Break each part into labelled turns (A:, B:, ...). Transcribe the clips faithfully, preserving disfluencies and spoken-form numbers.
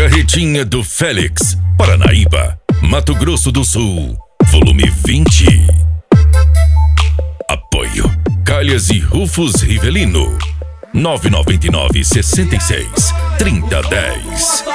A: Carretinha do Félix, Paranaíba, Mato Grosso do Sul, volume vinte. Apoio Calhas e Rufus Rivelino. nove nove nove, sessenta e seis, trinta, dez.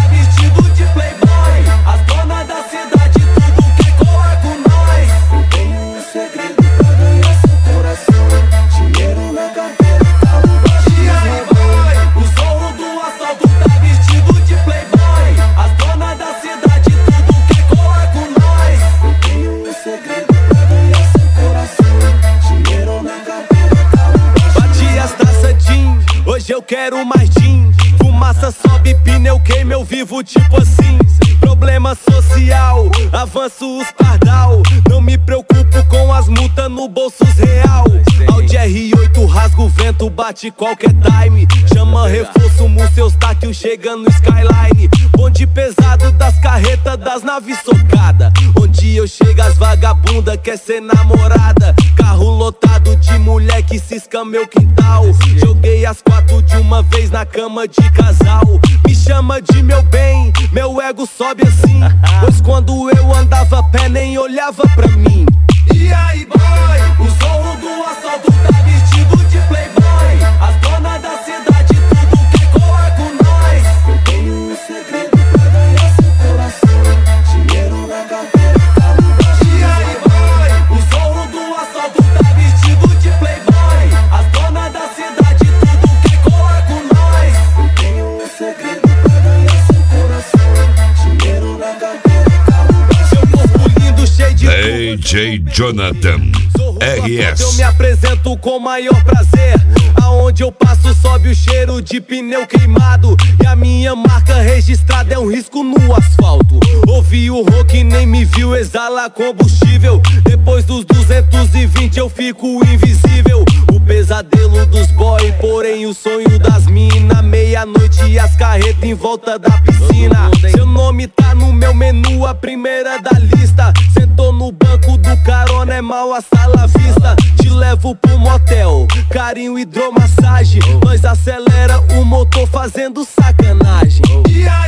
B: Hoje eu quero mais gin. Fumaça sobe, pneu queima, eu vivo tipo assim. Problema social, avanço os pardal. Não me preocupo com as multas no bolsos real. Audi R oito rasga o vento, bate qualquer time. Chama reforço, seus táquil chega no Skyline. Bonde pesado das carretas, das naves socada. Onde eu chego as vagabunda quer ser namorada. Carro lotado de mulher que cisca meu quintal. Joguei as quatro de uma vez na cama de casal. Me chama de meu bem, meu ego sobe assim. Pois quando eu andava a pé nem olhava pra mim. E aí boy, o zorro do assalto tá vestido de playboy. As donas da cidade tudo quer colar com nós. Eu tenho um segredo pra ganhar seu coração. Dinheiro na carteira, carro baixo. E aí boy, o zorro do assalto tá vestido de playboy. As donas da cidade tudo quer colar com nós. Eu tenho um segredo pra ganhar seu coração. Dinheiro na carteira, carro baixo. Seu corpo lindo cheio de
A: D J Jonathan R S.
B: Eu me apresento com maior prazer. Aonde eu passo sobe o cheiro de pneu queimado. E a minha marca registrada é um risco no asfalto. Ouvi o rock, nem me viu, exala combustível. Depois dos duzentos e vinte eu fico invisível. O pesadelo dos boy, porém o sonho das mina. Meia-noite e as carretas em volta da piscina. Seu nome tá no meu menu, a primeira da lista. Sentou no banco do carona, é mal a sala vista. Te levo pro motel, carinho, hidromassagem. Nós acelera o motor fazendo sacanagem. E aí